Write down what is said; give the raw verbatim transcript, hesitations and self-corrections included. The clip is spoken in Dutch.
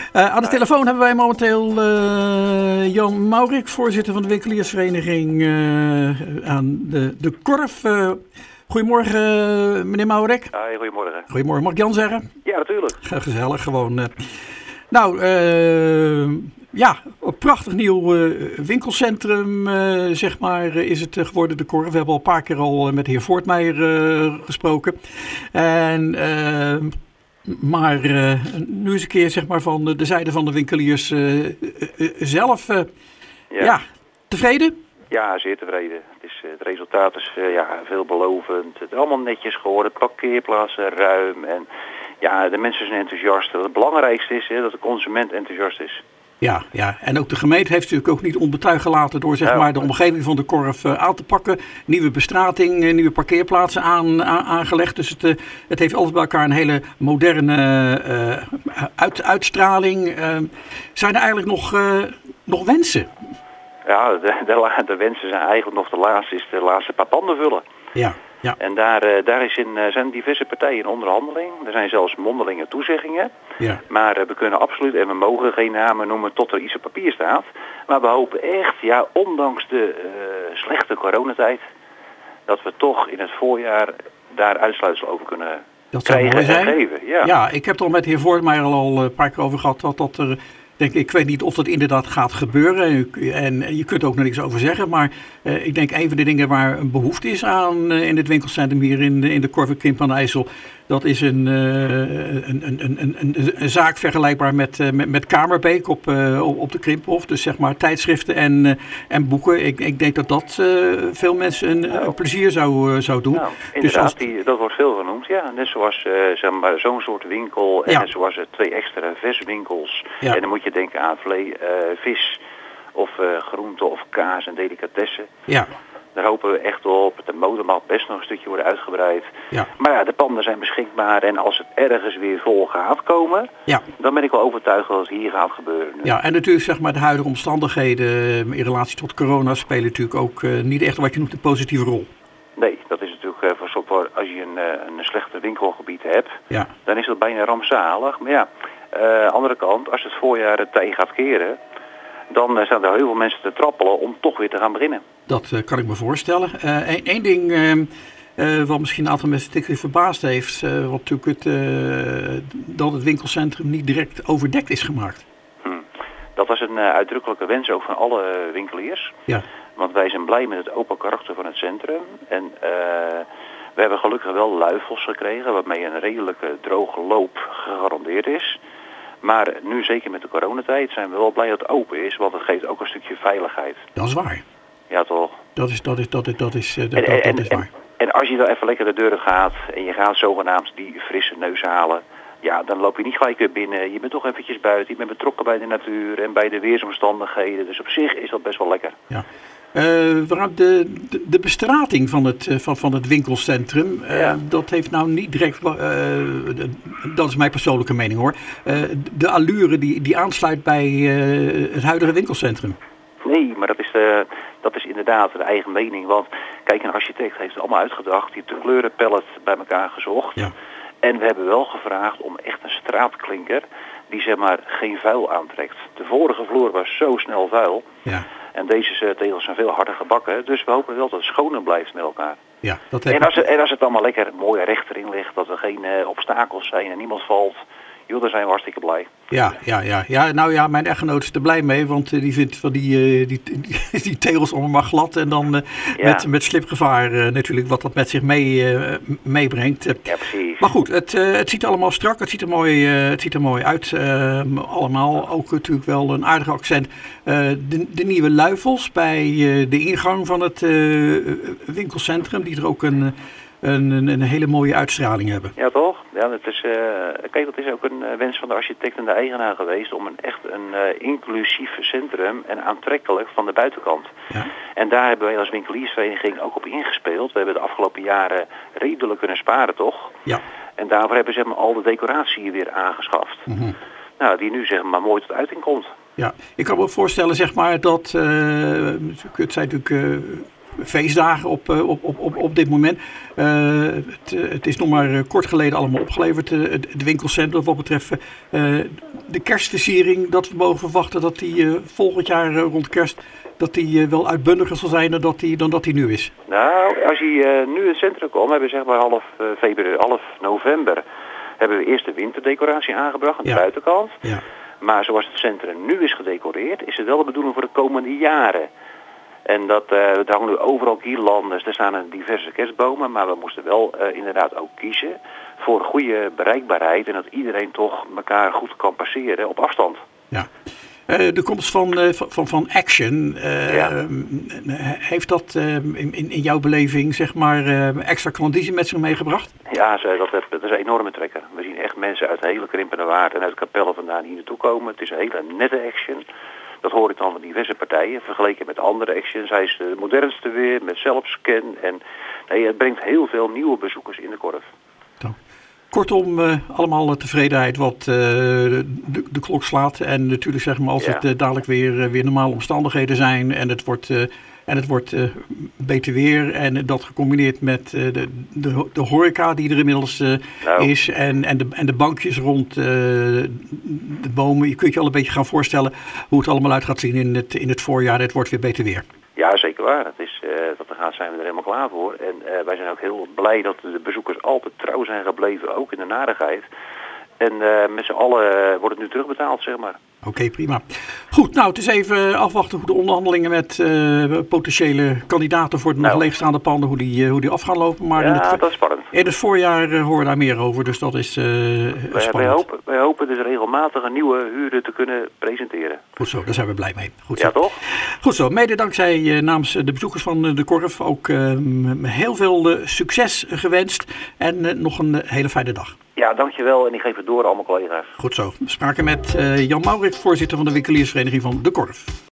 Uh, aan de telefoon hebben wij momenteel uh, Jan Maurik, voorzitter van de winkeliersvereniging uh, aan de, de Korf. Uh, goedemorgen, uh, meneer Maurik. Hoi, goedemorgen. Goedemorgen, mag ik Jan zeggen? Ja, natuurlijk. Gezellig, gewoon. Uh. Nou, uh, ja, een prachtig nieuw uh, winkelcentrum, uh, zeg maar, uh, is het uh, geworden, de Korf. We hebben al een paar keer al uh, met de heer Voortmeijer uh, gesproken. En... Uh, Maar uh, nu eens een keer zeg maar, van de zijde van de winkeliers uh, uh, uh, zelf. Uh, ja. ja, tevreden? Ja, zeer tevreden. Het, is, uh, het resultaat is uh, ja, veelbelovend. Het is allemaal netjes geworden. Parkeerplaatsen ruim. En ja, de mensen zijn enthousiast. Het belangrijkste is hè, dat de consument enthousiast is. Ja, ja, en ook de gemeente heeft natuurlijk ook niet onbetuigd gelaten door zeg maar, de omgeving van de Korf uh, aan te pakken. Nieuwe bestrating, uh, nieuwe parkeerplaatsen aan, aan, aangelegd. Dus het, uh, het heeft alles bij elkaar een hele moderne uh, uit, uitstraling. Uh, zijn er eigenlijk nog, uh, nog wensen? Ja, de, de, de wensen zijn eigenlijk nog de laatste, is de laatste paar panden vullen. Ja. Ja. En daar, uh, daar is in, uh, zijn diverse partijen in onderhandeling. Er zijn zelfs mondelinge toezeggingen. Ja. Maar uh, we kunnen absoluut, en we mogen geen namen noemen tot er iets op papier staat. Maar we hopen echt, ja, ondanks de uh, slechte coronatijd, dat we toch in het voorjaar daar uitsluitsel over kunnen dat krijgen en geven. Ja. ja, ik heb er al met de heer Voortmeijer al een paar keer over gehad dat dat er... Denk, ik weet niet of dat inderdaad gaat gebeuren en je kunt er ook nog niks over zeggen, maar uh, ik denk een van de dingen waar een behoefte is aan uh, in het winkelcentrum hier in de, in de Korf en Krimp aan de IJssel, dat is een, uh, een, een, een, een, een zaak vergelijkbaar met, uh, met, met Kamerbeek op, uh, op, op de Krimphof, dus zeg maar tijdschriften en, uh, en boeken. Ik, ik denk dat dat uh, veel mensen een, nou, een plezier zou, uh, zou doen. Nou, inderdaad, dus als... die, dat wordt veel genoemd, ja. Net zoals uh, zeg maar, zo'n soort winkel en ja. net zoals uh, twee extra verswinkels. Ja. En dan moet je denken aan vlee, uh, vis of uh, groente of kaas en delicatessen. Ja. Daar hopen we echt op. De mode mag best nog een stukje worden uitgebreid. Ja. Maar ja, de panden zijn beschikbaar. En als het ergens weer vol gaat komen, ja. dan ben ik wel overtuigd dat het hier gaat gebeuren. Nu. Ja, en natuurlijk zeg maar de huidige omstandigheden in relatie tot corona spelen natuurlijk ook uh, niet echt wat je noemt een positieve rol. Nee, dat is natuurlijk uh, voor, voor als je een, uh, een slechte winkelgebied hebt, ja. dan is dat bijna rampzalig. Maar ja, uh, andere kant, als het voorjaar het tij gaat keren, dan uh, staan er heel veel mensen te trappelen om toch weer te gaan beginnen. Dat uh, kan ik me voorstellen. Eén uh, ding uh, uh, wat misschien een aantal mensen weer verbaasd heeft, uh, wat natuurlijk het, uh, dat het winkelcentrum niet direct overdekt is gemaakt. Hmm. Dat was een uh, uitdrukkelijke wens ook van alle uh, winkeliers. Ja. Want wij zijn blij met het open karakter van het centrum. En uh, we hebben gelukkig wel luifels gekregen, waarmee een redelijke droge loop gegarandeerd is. Maar nu, zeker met de coronatijd, zijn we wel blij dat het open is, want het geeft ook een stukje veiligheid. Dat is waar. Ja, toch? Dat is, dat is, dat is, dat is, dat, en, dat, en, dat is waar. En, en als je dan even lekker de deur gaat en je gaat zogenaamd die frisse neus halen, ja, dan loop je niet gelijk weer binnen. Je bent toch eventjes buiten, je bent betrokken bij de natuur en bij de weersomstandigheden. Dus op zich is dat best wel lekker. Ja. Uh, de, de, de bestrating van het, van, van het winkelcentrum, uh, ja. dat heeft nou niet direct, uh, de, dat is mijn persoonlijke mening hoor, uh, de allure die, die aansluit bij uh, het huidige winkelcentrum. Nee, maar dat is, de, dat is inderdaad de eigen mening, want kijk, een architect heeft het allemaal uitgedacht, die heeft de kleurenpalet bij elkaar gezocht. Ja. En we hebben wel gevraagd om echt een straatklinker die zeg maar geen vuil aantrekt. De vorige vloer was zo snel vuil. Ja. En deze tegels zijn veel harder gebakken. Dus we hopen wel dat het schoner blijft met elkaar. Ja, dat heb en, als het, en als het allemaal lekker mooi recht erin ligt, dat er geen uh, obstakels zijn en niemand valt, joh, daar zijn we hartstikke blij. Ja, ja, ja, ja. Nou ja, mijn echtgenoot is er blij mee, want uh, die vindt van die, uh, die, die, die tegels allemaal maar glad en dan uh, ja. met, met slipgevaar uh, natuurlijk wat dat met zich mee, uh, meebrengt. Uh, ja, precies. Maar goed, het, uh, het ziet allemaal strak, het ziet er mooi, uh, het ziet er mooi uit. Uh, allemaal ook natuurlijk wel een aardig accent. Uh, de, de nieuwe luifels bij uh, de ingang van het uh, winkelcentrum, die er ook een... Een, een, een hele mooie uitstraling hebben. Ja, toch? Ja, dat is, uh, kijk, dat is ook een uh, wens van de architect en de eigenaar geweest om een echt een uh, inclusief centrum en aantrekkelijk van de buitenkant. Ja. En daar hebben wij als winkeliersvereniging ook op ingespeeld. We hebben de afgelopen jaren redelijk kunnen sparen, toch? Ja. En daarvoor hebben ze zeg maar, al de decoratie weer aangeschaft. Mm-hmm. Nou, die nu zeg maar mooi tot uiting komt. Ja, ik kan me voorstellen zeg maar dat, uh, het zijn natuurlijk... Uh, feestdagen op, uh, op, op, op, op dit moment. Uh, het, het is nog maar kort geleden allemaal opgeleverd, uh, het winkelcentrum wat betreft uh, de kerstversiering. Dat we mogen verwachten dat die uh, volgend jaar uh, rond kerst dat die uh, wel uitbundiger zal zijn dan dat die, dan dat die nu is. Nou, als je uh, nu in het centrum komt, hebben we zeg maar half, uh, februari, half november hebben we eerst de winterdecoratie aangebracht aan de ja. buitenkant. Ja. Maar zoals het centrum nu is gedecoreerd, is het wel de bedoeling voor de komende jaren. En dat, uh, er hangen nu overal guirlandes, er staan diverse kerstbomen, maar we moesten wel uh, inderdaad ook kiezen voor goede bereikbaarheid en dat iedereen toch elkaar goed kan passeren op afstand. Ja. Uh, de komst van, uh, van, van Action, uh, ja. heeft dat uh, in, in jouw beleving zeg maar uh, extra klandizie met zich meegebracht? Ja, dat, dat is een enorme trekker. We zien echt mensen uit de hele Krimpende Waard en uit Capelle vandaan hier naartoe komen. Het is een hele nette Action. Dat hoor ik dan van diverse partijen. Vergeleken met andere Actions. Hij is de modernste weer met zelfscan. En nee, het brengt heel veel nieuwe bezoekers in de Korf. Kortom, uh, allemaal tevredenheid wat uh, de, de klok slaat. En natuurlijk zeg maar als ja. het uh, dadelijk weer, uh, weer normale omstandigheden zijn. En het wordt, uh, en het wordt uh, beter weer. En dat gecombineerd met uh, de, de, de horeca die er inmiddels uh, nou. is. En, en, de, en de bankjes rond uh, de bomen. Je kunt je al een beetje gaan voorstellen hoe het allemaal uit gaat zien in het, in het voorjaar. Het wordt weer beter weer. Ja, zeker waar. Het is, uh, dat gaat, zijn we er helemaal klaar voor. En uh, wij zijn ook heel blij dat de bezoekers altijd trouw zijn gebleven, ook in de narigheid. En uh, met z'n allen uh, wordt het nu terugbetaald, zeg maar. Oké, okay, prima. Goed, nou, het is even afwachten hoe de onderhandelingen met uh, potentiële kandidaten voor de nog nou. leegstaande panden, hoe die, uh, hoe die af gaan lopen. Maar ja, in het, dat is spannend. In het voorjaar uh, horen we daar meer over, dus dat is uh, wij, spannend. Wij hopen, wij hopen dus regelmatig een nieuwe huurder te kunnen presenteren. Goed zo, daar zijn we blij mee. Goed zo. Ja, toch? Goed zo, mede dankzij uh, namens de bezoekers van uh, de Korf ook uh, heel veel uh, succes gewenst en uh, nog een uh, hele fijne dag. Ja, dankjewel en ik geef het door aan al mijn collega's. Goed zo. We spraken met uh, Jan Maurik, voorzitter van de winkeliersvereniging van de Korf.